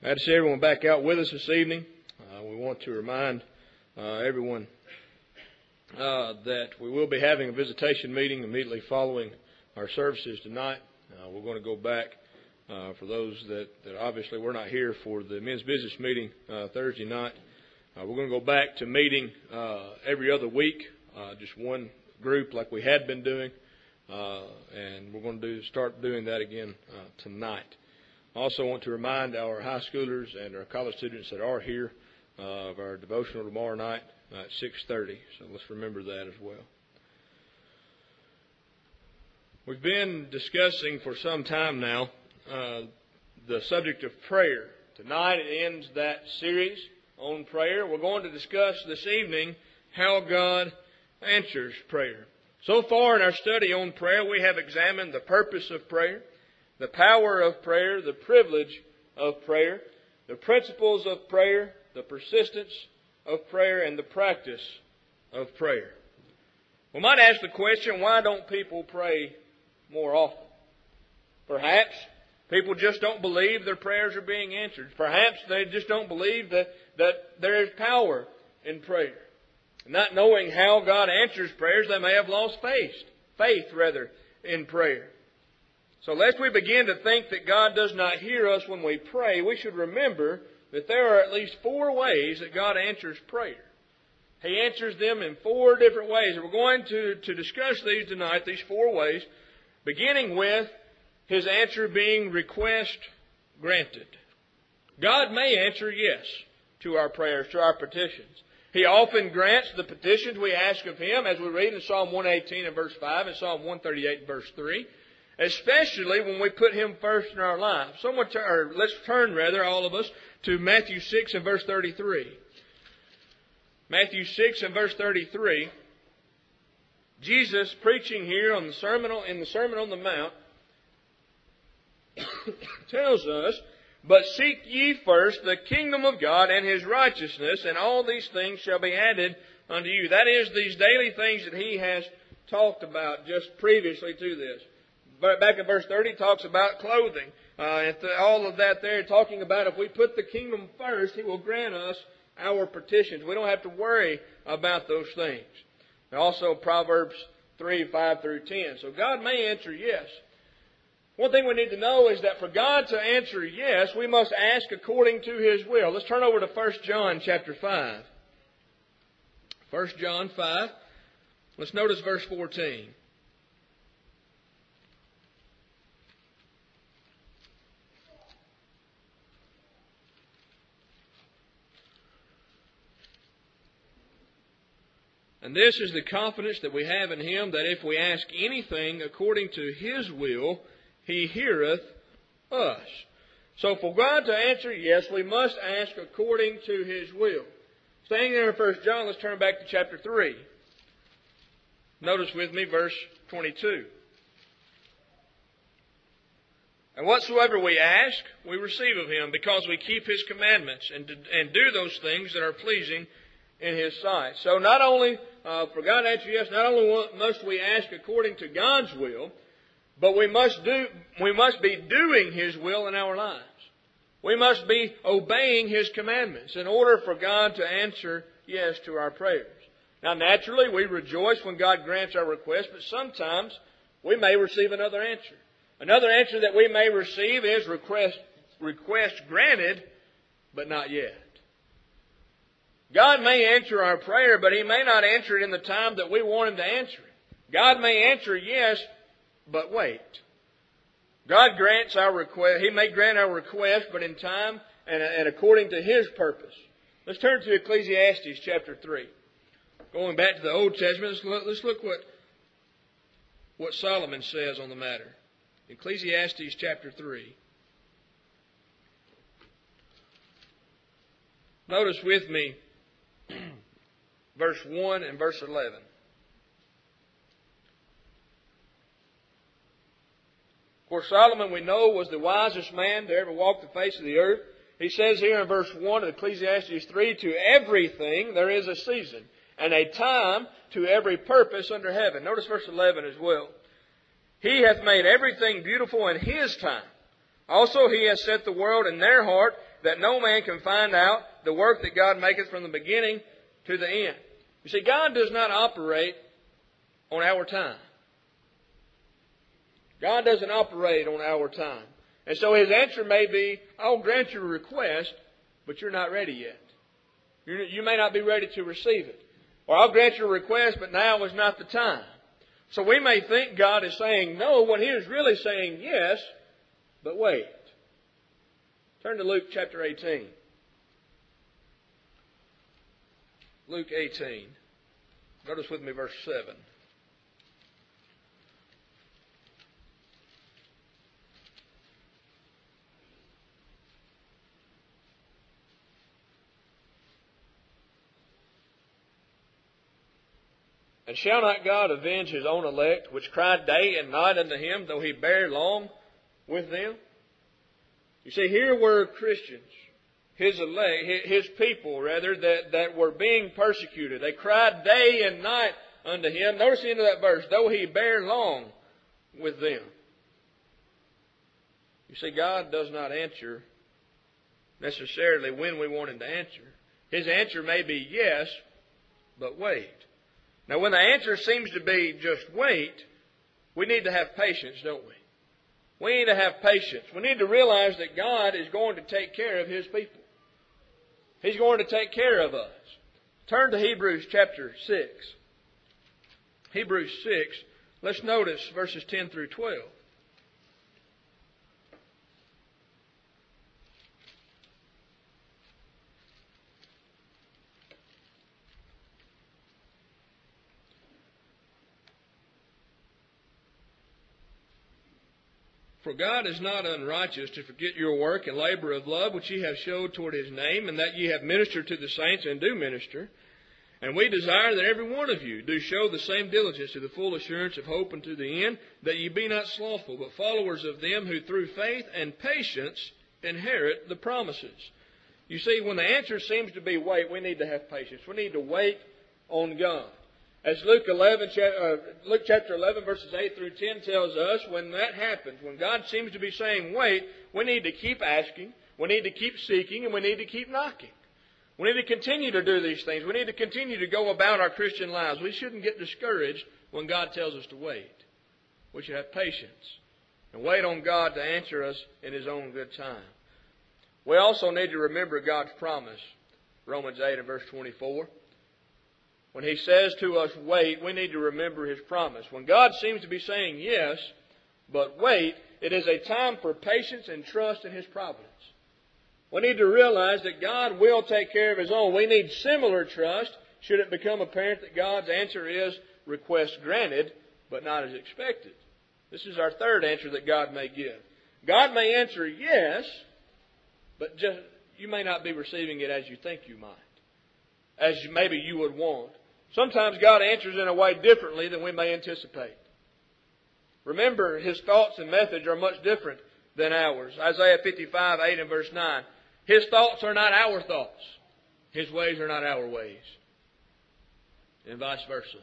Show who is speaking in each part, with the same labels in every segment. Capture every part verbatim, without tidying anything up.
Speaker 1: Glad to see everyone back out with us this evening. Uh, we want to remind uh, everyone uh, that we will be having a visitation meeting immediately following our services tonight. Uh, we're going to go back uh, for those that, that obviously were not here for the men's business meeting uh, Thursday night. Uh, we're going to go back to meeting uh, every other week, uh, just one group like we had been doing, uh, and we're going to do, start doing that again uh, tonight. I also want to remind our high schoolers and our college students that are here uh, of our devotional tomorrow night uh, at six thirty. So let's remember that as well. We've been discussing for some time now uh, the subject of prayer. Tonight it ends that series on prayer. We're going to discuss this evening how God answers prayer. So far in our study on prayer, we have examined the purpose of prayer, the power of prayer, the privilege of prayer, the principles of prayer, the persistence of prayer, and the practice of prayer. We might ask the question, why don't people pray more often? Perhaps people just don't believe their prayers are being answered. Perhaps they just don't believe that, that there is power in prayer. Not knowing how God answers prayers, they may have lost faith, faith rather, in prayer. So lest we begin to think that God does not hear us when we pray, we should remember that there are at least four ways that God answers prayer. He answers them in four different ways. And we're going to, to discuss these tonight, these four ways, beginning with His answer being request granted. God may answer yes to our prayers, to our petitions. He often grants the petitions we ask of Him, as we read in Psalm one eighteen and verse five and Psalm one thirty-eight and verse three. Especially when we put Him first in our lives. Someone turn, or let's turn rather, all of us, to Matthew six and verse thirty-three. Matthew six and verse thirty-three. Jesus preaching here on the sermon on, in the Sermon on the Mount tells us, "But seek ye first the kingdom of God and His righteousness, and all these things shall be added unto you." That is, these daily things that He has talked about just previously to this. Back in verse thirty, it talks about clothing. Uh, and all of that there, talking about if we put the kingdom first, He will grant us our petitions. We don't have to worry about those things. And also Proverbs three, five through ten. So God may answer yes. One thing we need to know is that for God to answer yes, we must ask according to His will. Let's turn over to First John chapter five. First John five. Let's notice verse fourteen. And this is the confidence that we have in Him, that if we ask anything according to His will, He heareth us. So for God to answer yes, we must ask according to His will. Staying there in First John, let's turn back to chapter three. Notice with me verse twenty-two. "And whatsoever we ask, we receive of Him, because we keep His commandments and, and do those things that are pleasing in His sight." So not only, uh, for God to answer yes, not only must we ask according to God's will, but we must do, we must be doing His will in our lives. We must be obeying His commandments in order for God to answer yes to our prayers. Now naturally, we rejoice when God grants our request, but sometimes we may receive another answer. Another answer that we may receive is request, request granted, but not yet. God may answer our prayer, but He may not answer it in the time that we want Him to answer it. God may answer yes, but wait. God grants our request. He may grant our request, but in time and, and according to His purpose. Let's turn to Ecclesiastes chapter three. Going back to the Old Testament, let's look, let's look what, what Solomon says on the matter. Ecclesiastes chapter three. Notice with me verse one and verse eleven. For Solomon, we know, was the wisest man to ever walk the face of the earth. He says here in verse one of Ecclesiastes three, "To everything there is a season, and a time to every purpose under heaven." Notice verse eleven as well. "He hath made everything beautiful in His time. Also He has set the world in their heart, that no man can find out the work that God maketh from the beginning to the end. You see, God does not operate on our time. God doesn't operate on our time. And so His answer may be, I'll grant your request, but you're not ready yet. You're, you may not be ready to receive it. Or I'll grant your request, but now is not the time. So we may think God is saying no, when He is really saying yes, but wait. Turn to Luke chapter eighteen. Luke eighteen. Notice with me verse seven. And shall not God avenge His own elect, which cry day and night unto Him, though He bear long with them? You see, here were Christians, His elect, His people, rather, that, that were being persecuted. They cried day and night unto Him. Notice the end of that verse, though He bear long with them. You see, God does not answer necessarily when we want Him to answer. His answer may be yes, but wait. Now, when the answer seems to be just wait, we need to have patience, don't we? We need to have patience. We need to realize that God is going to take care of His people. He's going to take care of us. Turn to Hebrews chapter six. Hebrews six. Let's notice verses ten through twelve. For God is not unrighteous to forget your work and labor of love, which ye have showed toward His name, and that ye have ministered to the saints and do minister. And we desire that every one of you do show the same diligence to the full assurance of hope unto the end, that ye be not slothful, but followers of them who through faith and patience inherit the promises. You see, when the answer seems to be wait, we need to have patience. We need to wait on God. As Luke eleven, uh, Luke chapter eleven, verses eight through ten tells us, when that happens, when God seems to be saying wait, we need to keep asking, we need to keep seeking, and we need to keep knocking. We need to continue to do these things. We need to continue to go about our Christian lives. We shouldn't get discouraged when God tells us to wait. We should have patience and wait on God to answer us in His own good time. We also need to remember God's promise. Romans eight and verse twenty-four. When He says to us, wait, we need to remember His promise. When God seems to be saying yes, but wait, it is a time for patience and trust in His providence. We need to realize that God will take care of His own. We need similar trust should it become apparent that God's answer is request granted, but not as expected. This is our third answer that God may give. God may answer yes, but just you may not be receiving it as you think you might, as maybe you would want. Sometimes God answers in a way differently than we may anticipate. Remember, His thoughts and methods are much different than ours. Isaiah fifty-five, eight and verse nine. His thoughts are not our thoughts. His ways are not our ways. And vice versa.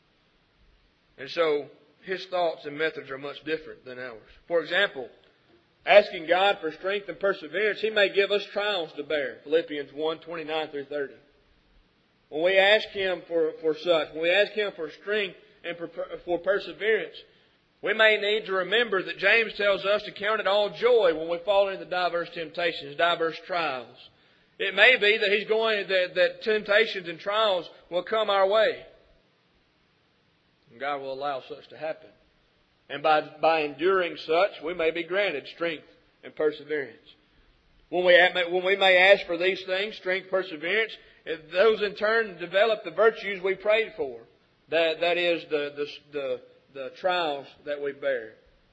Speaker 1: And so, His thoughts and methods are much different than ours. For example, asking God for strength and perseverance, He may give us trials to bear. Philippians one, twenty-nine through thirty. When we ask Him for, for such, when we ask Him for strength and for, for perseverance, we may need to remember that James tells us to count it all joy when we fall into diverse temptations, diverse trials. It may be that He's going that, that temptations and trials will come our way. And God will allow such to happen. And by, by enduring such, we may be granted strength and perseverance. When we, when we may ask for these things, strength, perseverance, those in turn develop the virtues we prayed for. That, that is the, the, the, the trials that we bear.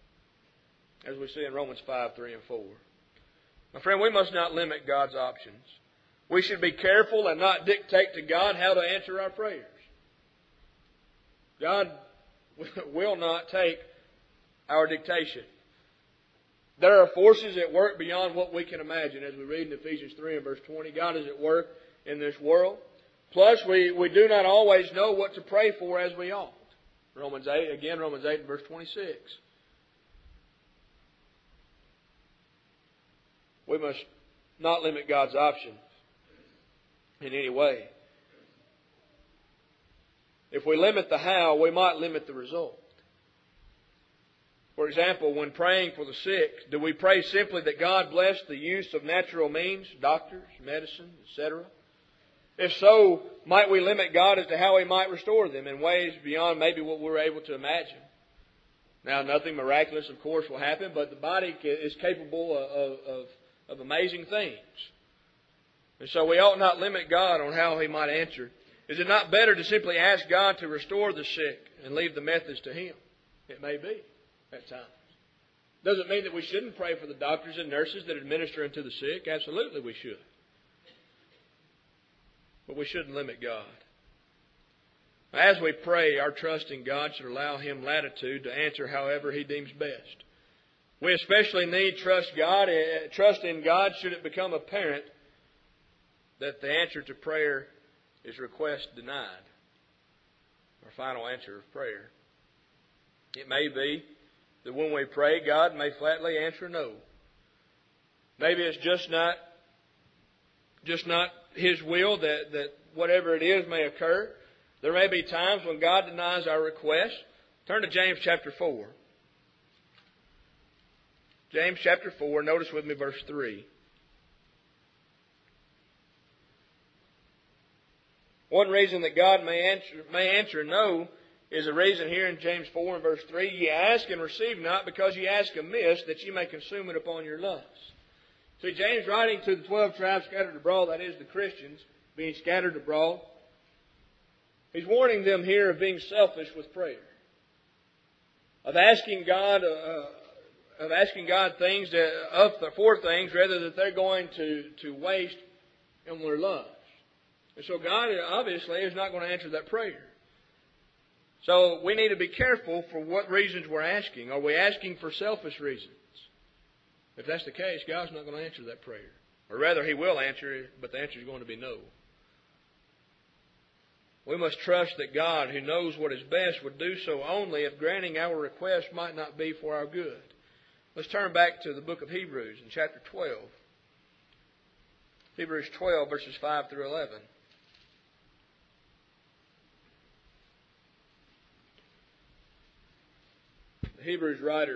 Speaker 1: As we see in Romans five, three and four. My friend, we must not limit God's options. We should be careful and not dictate to God how to answer our prayers. God will not take our dictation. There are forces at work beyond what we can imagine. As we read in Ephesians three and verse twenty, God is at work in this world. Plus, we, we do not always know what to pray for as we ought. Romans eight, again, Romans eight and verse twenty-six. we must not limit God's options in any way. If we limit the how, we might limit the result. For example, when praying for the sick, do we pray simply that God bless the use of natural means, doctors, medicine, et cetera? If so, might we limit God as to how He might restore them in ways beyond maybe what we're able to imagine? Now, nothing miraculous, of course, will happen, but the body is capable of, of, of amazing things. And so we ought not limit God on how He might answer. Is it not better to simply ask God to restore the sick and leave the methods to Him? It may be at times. Doesn't mean that we shouldn't pray for the doctors and nurses that administer unto the sick. Absolutely we should. But we shouldn't limit God. As we pray, our trust in God should allow Him latitude to answer however He deems best. We especially need trust God, trust in God should it become apparent that the answer to prayer is request denied. Our final answer of prayer. It may be that when we pray, God may flatly answer no. Maybe it's just not, just not His will that, that whatever it is may occur. There may be times when God denies our request. Turn to James chapter four. James chapter four, notice with me verse three. One reason that God may answer, may answer no is a reason here in James four and verse three. Ye ask and receive not because ye ask amiss, that ye may consume it upon your lusts. See, James writing to the twelve tribes scattered abroad, that is the Christians being scattered abroad, he's warning them here of being selfish with prayer. Of asking God, uh, of asking God things that, of for things rather that they're going to, to waste in their lusts. And so God obviously is not going to answer that prayer. So we need to be careful for what reasons we're asking. Are we asking for selfish reasons? If that's the case, God's not going to answer that prayer. Or rather, He will answer it, but the answer is going to be no. We must trust that God, who knows what is best, would do so only if granting our request might not be for our good. Let's turn back to the book of Hebrews in chapter twelve. Hebrews twelve, verses five through eleven. The Hebrews writer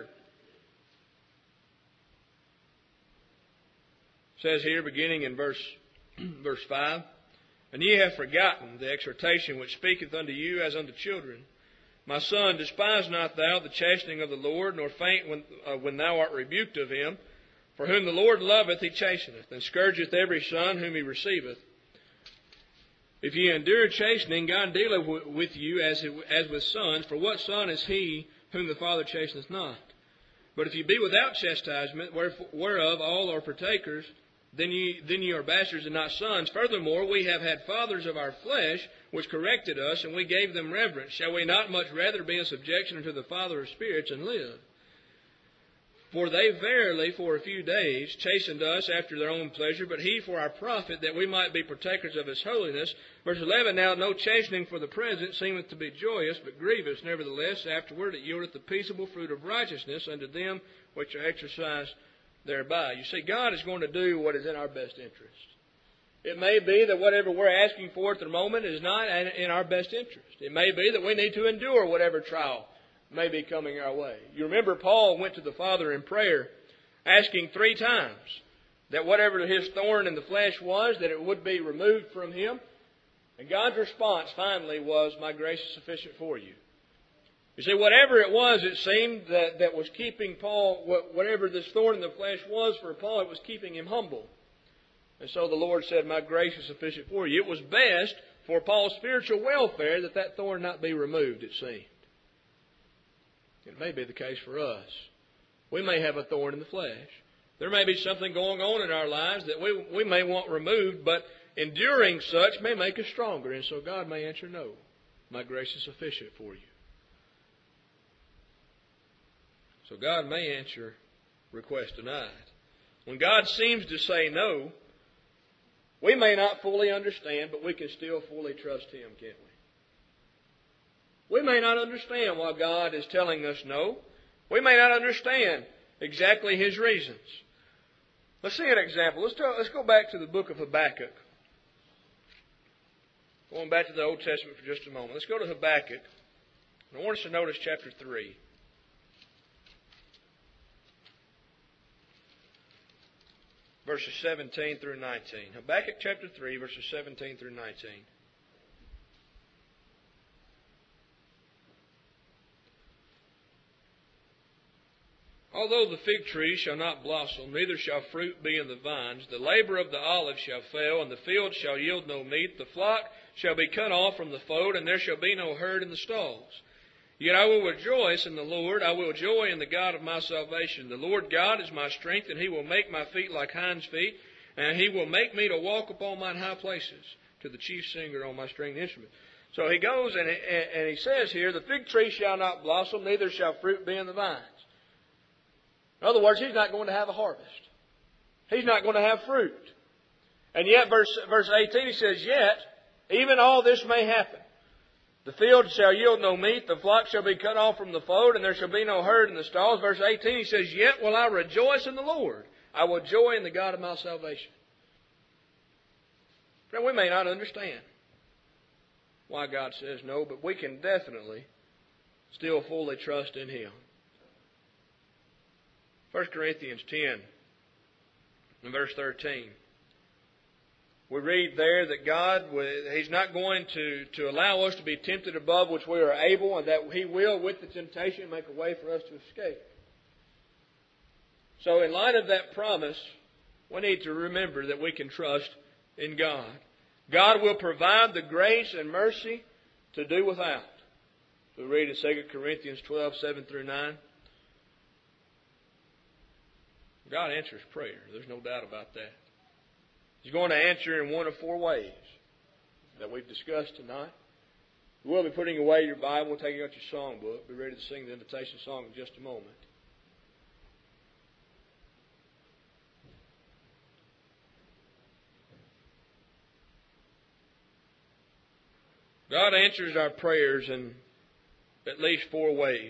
Speaker 1: says here, beginning in verse, verse five, And ye have forgotten the exhortation which speaketh unto you as unto children. My son, despise not thou the chastening of the Lord, nor faint when, uh, when thou art rebuked of Him. For whom the Lord loveth, He chasteneth, and scourgeth every son whom He receiveth. If ye endure chastening, God dealeth w- with you as, it, as with sons. For what son is he whom the Father chasteneth not? But if ye be without chastisement, whereof all are partakers, Then ye, then ye are bastards and not sons. Furthermore, we have had fathers of our flesh, which corrected us, and we gave them reverence. Shall we not much rather be in subjection unto the Father of spirits and live? For they verily for a few days chastened us after their own pleasure, but He for our profit, that we might be partakers of His holiness. Verse eleven, Now no chastening for the present seemeth to be joyous, but grievous. Nevertheless, afterward it yieldeth the peaceable fruit of righteousness unto them which are exercised thereby. You see, God is going to do what is in our best interest. It may be that whatever we're asking for at the moment is not in our best interest. It may be that we need to endure whatever trial may be coming our way. You remember Paul went to the Father in prayer, asking three times that whatever his thorn in the flesh was, that it would be removed from him. And God's response finally was, My grace is sufficient for you. You see, whatever it was, it seemed that, that was keeping Paul, whatever this thorn in the flesh was for Paul, it was keeping him humble. And so the Lord said, My grace is sufficient for you. It was best for Paul's spiritual welfare that that thorn not be removed, it seemed. It may be the case for us. We may have a thorn in the flesh. There may be something going on in our lives that we, we may want removed, but enduring such may make us stronger. And so God may answer, No, my grace is sufficient for you. So God may answer request denied. When God seems to say no, we may not fully understand, but we can still fully trust Him, can't we? We may not understand why God is telling us no. We may not understand exactly His reasons. Let's see an example. Let's, talk, let's go back to the book of Habakkuk. Going back to the Old Testament for just a moment. Let's go to Habakkuk. I want us to notice chapter three. Verses seventeen through nineteen. Habakkuk chapter three, verses seventeen through nineteen. Although the fig tree shall not blossom, neither shall fruit be in the vines, the labor of the olive shall fail, and the field shall yield no meat, the flock shall be cut off from the fold, and there shall be no herd in the stalls. Yet I will rejoice in the Lord, I will joy in the God of my salvation. The Lord God is my strength, and He will make my feet like hinds' feet, and He will make me to walk upon mine high places, to the chief singer on my stringed instrument. So he goes and he, and he says here, the fig tree shall not blossom, neither shall fruit be in the vines. In other words, he's not going to have a harvest. He's not going to have fruit. And yet, verse, verse eighteen, he says, yet, even all this may happen. The field shall yield no meat, the flock shall be cut off from the fold, and there shall be no herd in the stalls. Verse eighteen, he says, yet will I rejoice in the Lord. I will joy in the God of my salvation. Friend, we may not understand why God says no, but we can definitely still fully trust in Him. First Corinthians ten and verse thirteen. We read there that God, He's not going to, to allow us to be tempted above which we are able, and that He will, with the temptation, make a way for us to escape. So in light of that promise, we need to remember that we can trust in God. God will provide the grace and mercy to do without. So we read in Second Corinthians twelve, seven through nine. God answers prayer. There's no doubt about that. He's going to answer in one of four ways that we've discussed tonight. We will be putting away your Bible, taking out your songbook. Be ready to sing the invitation song in just a moment. God answers our prayers in at least four ways.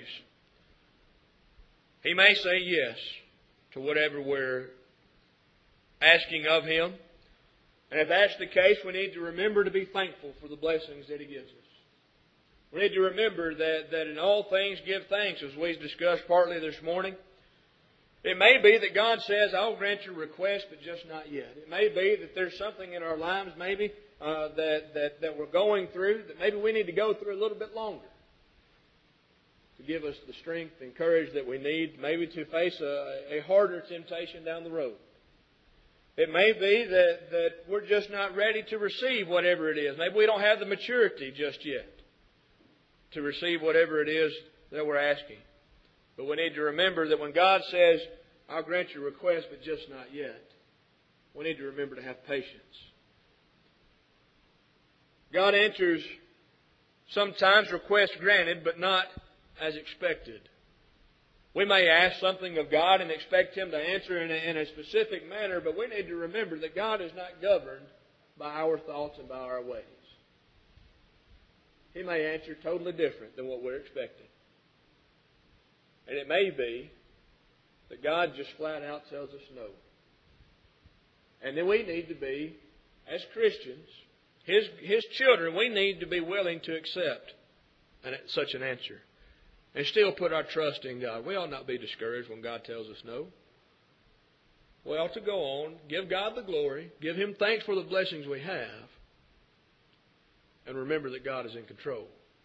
Speaker 1: He may say yes to whatever we're asking of Him. And if that's the case, we need to remember to be thankful for the blessings that He gives us. We need to remember that, that in all things give thanks, as we discussed partly this morning. It may be that God says, I'll grant your request, but just not yet. It may be that there's something in our lives maybe uh, that, that, that we're going through, that maybe we need to go through a little bit longer to give us the strength and courage that we need, maybe to face a, a harder temptation down the road. It may be that, that we're just not ready to receive whatever it is. Maybe we don't have the maturity just yet to receive whatever it is that we're asking. But we need to remember that when God says, I'll grant your request, but just not yet, we need to remember to have patience. God answers sometimes requests granted, but not as expected. We may ask something of God and expect Him to answer in a, in a specific manner, but we need to remember that God is not governed by our thoughts and by our ways. He may answer totally different than what we're expecting. And it may be that God just flat out tells us no. And then we need to be, as Christians, His, His children, we need to be willing to accept an, such an answer. And still put our trust in God. We ought not be discouraged when God tells us no. We ought to go on, give God the glory, give Him thanks for the blessings we have, and remember that God is in control.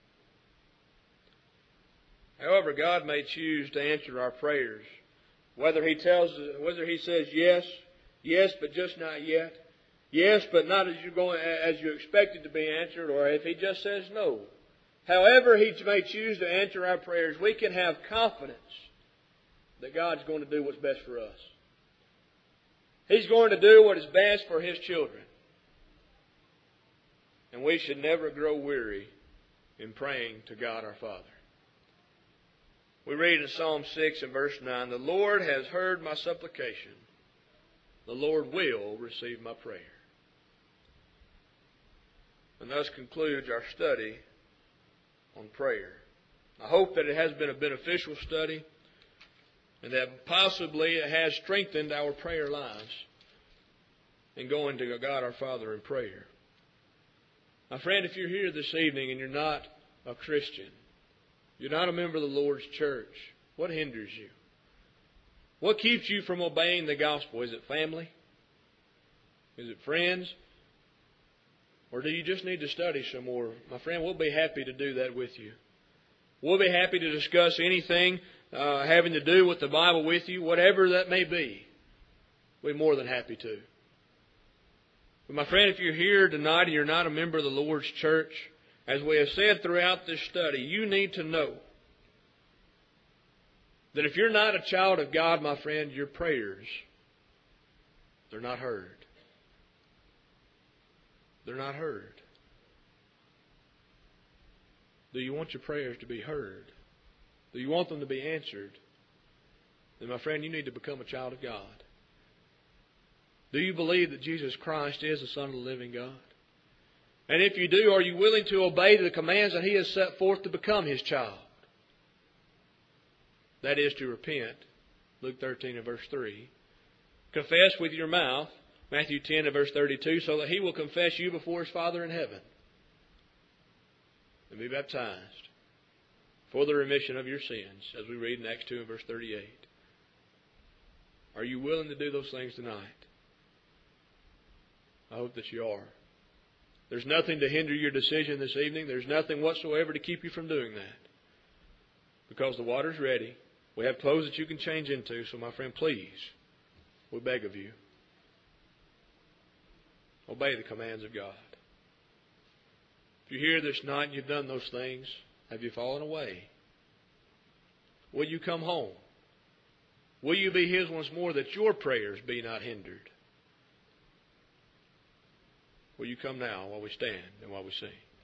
Speaker 1: However, God may choose to answer our prayers. Whether He tells, whether He says yes, yes, but just not yet, yes, but not as you're going, as you expect it to be answered, or if He just says no. However He may choose to answer our prayers, we can have confidence that God's going to do what's best for us. He's going to do what is best for His children. And we should never grow weary in praying to God our Father. We read in Psalm six and verse nine, the Lord has heard my supplication. The Lord will receive my prayer. And thus concludes our study on prayer. I hope that it has been a beneficial study. And that possibly it has strengthened our prayer lives in going to God our Father in prayer. My friend, if you're here this evening and you're not a Christian, you're not a member of the Lord's church, what hinders you? What keeps you from obeying the gospel? Is it family? Is it friends? Or do you just need to study some more? My friend, we'll be happy to do that with you. We'll be happy to discuss anything uh, having to do with the Bible with you, whatever that may be. We're more than happy to. But my friend, if you're here tonight and you're not a member of the Lord's church, as we have said throughout this study, you need to know that if you're not a child of God, my friend, your prayers, they're not heard. They're not heard. Do you want your prayers to be heard? Do you want them to be answered? Then, my friend, you need to become a child of God. Do you believe that Jesus Christ is the Son of the living God? And if you do, are you willing to obey the commands that He has set forth to become His child? That is to repent. Luke thirteen and verse three. Confess with your mouth. Matthew ten and verse thirty-two. So that He will confess you before His Father in heaven. And be baptized for the remission of your sins. As we read in Acts two and verse thirty-eight. Are you willing to do those things tonight? I hope that you are. There's nothing to hinder your decision this evening. There's nothing whatsoever to keep you from doing that. Because the water's ready. We have clothes that you can change into. So, my friend, please, we beg of you, obey the commands of God. If you're here this night and you've done those things, have you fallen away? Will you come home? Will you be His once more, that your prayers be not hindered? Will you come now while we stand and while we sing?